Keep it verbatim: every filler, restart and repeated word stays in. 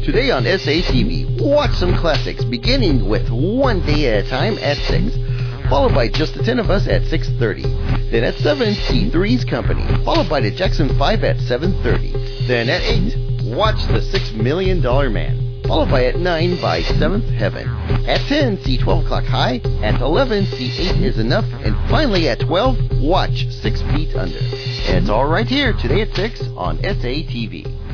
Today on S A T V, watch some classics, beginning with One Day at a Time at six, followed by Just the Ten of Us at six thirty. Then at seven, see Three's Company, followed by the Jackson five at seven thirty. Then at eight, watch The Six Million Dollar Man, followed by at nine by Seventh Heaven. At ten, see twelve O'Clock High. At eleven, see Eight is Enough. And finally at twelve, watch Six Feet Under. And it's all right here, today at six on S A T V.